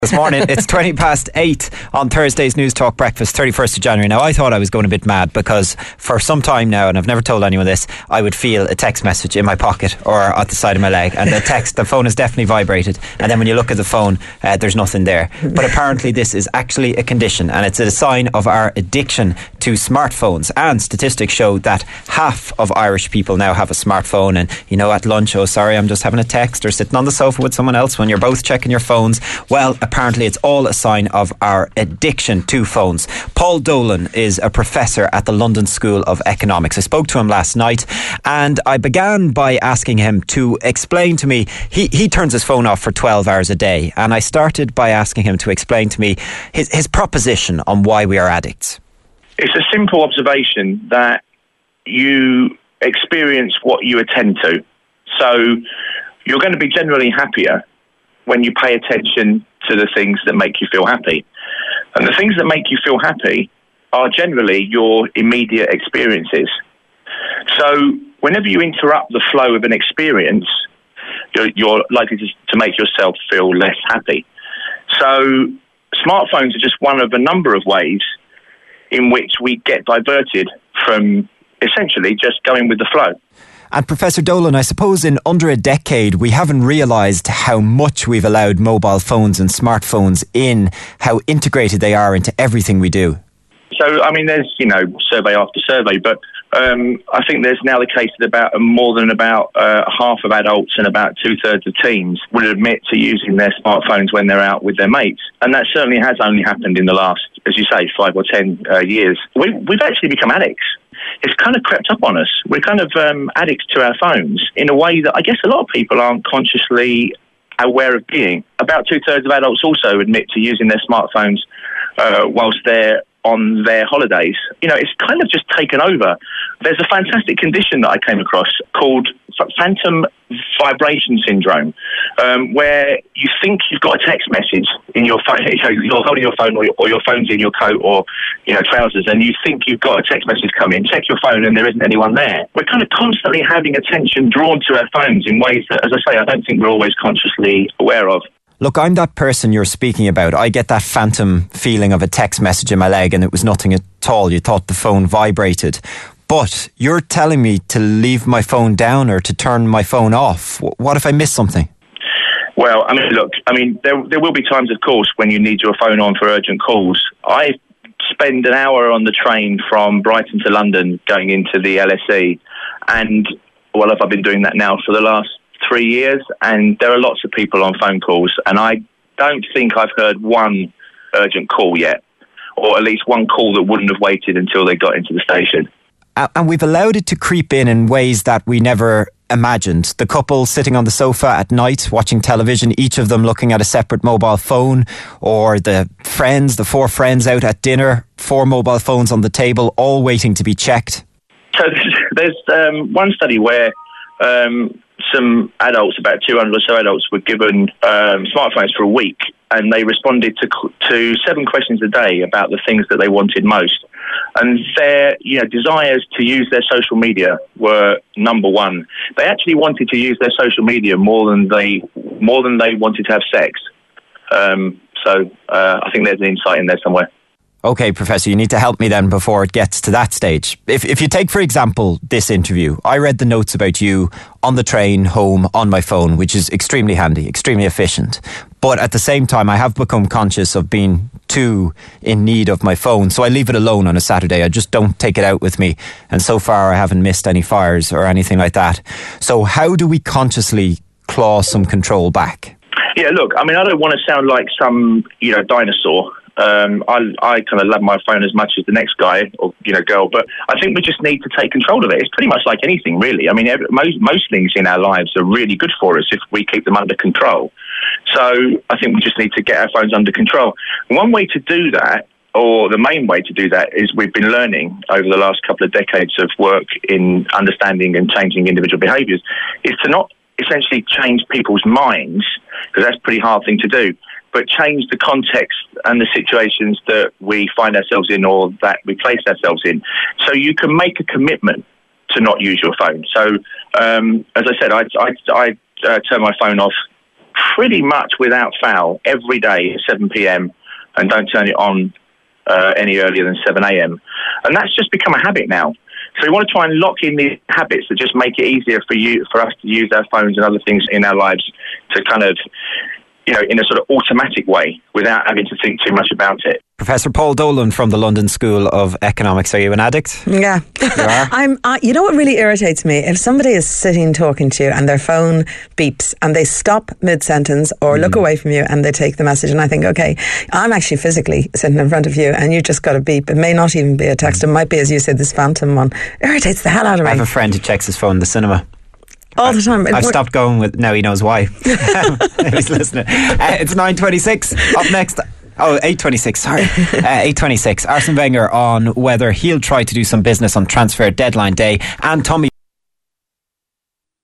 This morning, it's 8:20 on Thursday's News Talk Breakfast, 31st of January. Now, I thought I was going a bit mad because for some time now, and I've never told anyone this, I would feel a text message in my pocket or at the side of my leg, and the phone is definitely vibrated, and then when you look at the phone, there's nothing there. But apparently this is actually a condition, and it's a sign of our addiction to smartphones. And statistics show that half of Irish people now have a smartphone, and at lunch, oh sorry, I'm just having a text, or sitting on the sofa with someone else when you're both checking your phones. Well, apparently it's all a sign of our addiction to phones. Paul Dolan is a professor at the London School of Economics. I spoke to him last night, and I began by asking him to explain to me, he turns his phone off for 12 hours a day, and I started by asking him to explain to me his proposition on why we are addicts. It's a simple observation that you experience what you attend to. So you're going to be generally happier when you pay attention to the things that make you feel happy. And the things that make you feel happy are generally your immediate experiences. So whenever you interrupt the flow of an experience, you're likely to make yourself feel less happy. So smartphones are just one of a number of ways in which we get diverted from essentially just going with the flow. And Professor Dolan, I suppose in under a decade we haven't realised how much we've allowed mobile phones and smartphones in, how integrated they are into everything we do. So, there's, survey after survey, but I think there's now the case that more than half of adults and about 2/3 of teens would admit to using their smartphones when they're out with their mates. And that certainly has only happened in the last, as you say, 5 or 10 years. We've actually become addicts. It's kind of crept up on us. We're kind of addicts to our phones in a way that I guess a lot of people aren't consciously aware of being. About 2/3 of adults also admit to using their smartphones whilst they're on their holidays. It's kind of just taken over. There's a fantastic condition that I came across called phantom vibration syndrome, where you think you've got a text message in your phone. You're holding your phone or your phone's in your coat or trousers, and you think you've got a text message come in. Check your phone and there isn't anyone there. We're kind of constantly having attention drawn to our phones in ways that, as I say, I don't think we're always consciously aware of. Look, I'm that person you're speaking about. I get that phantom feeling of a text message in my leg and it was nothing at all. You thought the phone vibrated. But you're telling me to leave my phone down or to turn my phone off. What if I miss something? Well, there will be times, of course, when you need your phone on for urgent calls. I spend an hour on the train from Brighton to London going into the LSE. And, I've been doing that now for the last 3 years, and there are lots of people on phone calls, and I don't think I've heard one urgent call yet, or at least one call that wouldn't have waited until they got into the station. And we've allowed it to creep in ways that we never imagined. The couple sitting on the sofa at night watching television, each of them looking at a separate mobile phone, or the 4 friends out at dinner, 4 mobile phones on the table, all waiting to be checked. So there's one study where some adults, about 200 or so adults, were given smartphones for a week, and they responded to 7 questions a day about the things that they wanted most. And their desires to use their social media were number one. They actually wanted to use their social media more than they wanted to have sex. So I think there's an insight in there somewhere. Okay, Professor, you need to help me then before it gets to that stage. If you take, for example, this interview, I read the notes about you on the train home on my phone, which is extremely handy, extremely efficient. But at the same time, I have become conscious of being too in need of my phone. So I leave it alone on a Saturday. I just don't take it out with me. And so far, I haven't missed any fires or anything like that. So how do we consciously claw some control back? Yeah, look, I don't want to sound like some, dinosaur. I kind of love my phone as much as the next guy or girl, but I think we just need to take control of it. It's pretty much like anything, really. Most things in our lives are really good for us if we keep them under control. So I think we just need to get our phones under control. One way to do that, or the main way to do that, is we've been learning over the last couple of decades of work in understanding and changing individual behaviours, is to not essentially change people's minds, because that's a pretty hard thing to do, but change the context and the situations that we find ourselves in or that we place ourselves in. So you can make a commitment to not use your phone. So, as I said, I turn my phone off pretty much without fail every day at 7 p.m. and don't turn it on any earlier than 7 a.m. And that's just become a habit now. So we want to try and lock in these habits that just make it easier for us to use our phones and other things in our lives to kind of, in a sort of automatic way without having to think too much about it. Professor Paul Dolan from the London School of Economics. Are you an addict? Yeah. You are? You know what really irritates me? If somebody is sitting talking to you and their phone beeps and they stop mid-sentence or look away from you and they take the message, and I think, okay, I'm actually physically sitting in front of you and you just got a beep. It may not even be a text. It might be, as you said, this phantom one. It irritates the hell out of me. I have a friend who checks his phone in the cinema. All the time. I've stopped going with... Now he knows why. He's listening. It's 9:26. Up next... 8:26, sorry. 8:26. Arsene Wenger on whether he'll try to do some business on transfer deadline day, and Tommy